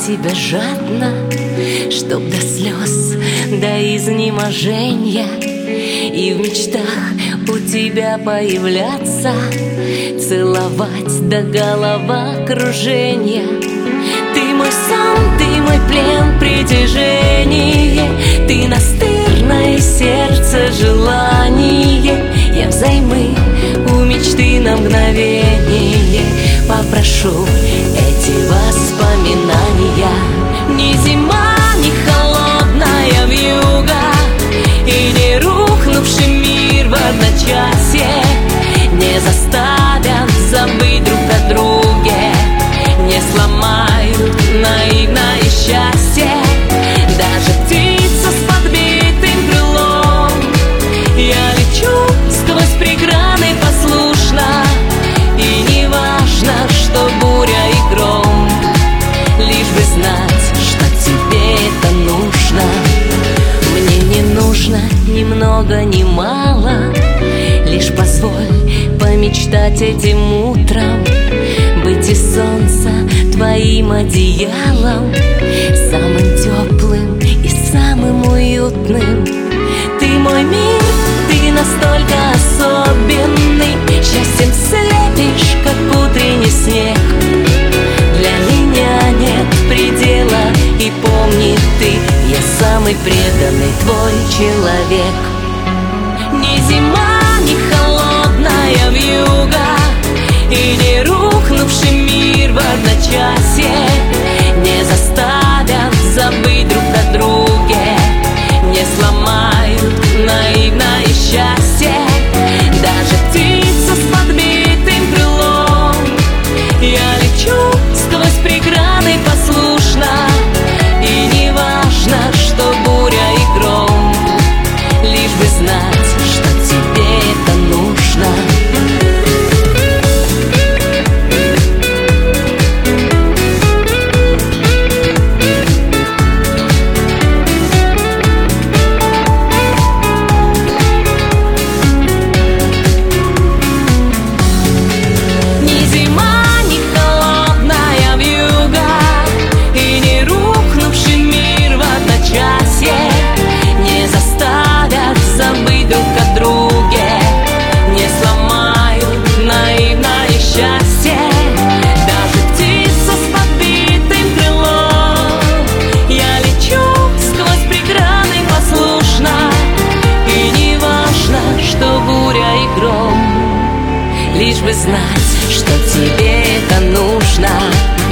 тебя жадно, чтоб до слез, до изнеможения, и в мечтах у тебя появляться, целовать до головокружения. Ты мой сон, ты мой плен, притяжение, ты настырное сердце желание. Я взаймы у мечты на мгновение попрошу эти воспоминания. Ни зима, ни холодная вьюга, и не рухнувший мир в одночасье не заставят забыть друг о друге, не сломают наивное счастье. Даже птица с подбитым крылом, я лечу сквозь преграды послушно, и не важно, что буря и гром, лишь бы знать, что тебе это нужно. Мне не нужно ни много, ни мало, лишь позволь помечтать этим утром, быть из солнца твоим одеялом, самым теплым и самым уютным. Ты мой мир, ты настолько особенный, счастьем слепишь, как утренний снег. Для меня нет предела, и помни ты, я самый преданный твой человек. Ни зима, ни холодная вьюга, и не рухнувший мир в одночасье не заставят забыть друг о друге, не сломают наивное счастье. Даже птица с подбитым крылом, я лечу сквозь преграды послушно, и не важно, что буря и гром, лишь бы знать, что тебе это нужно. Лишь бы знать, что тебе это нужно.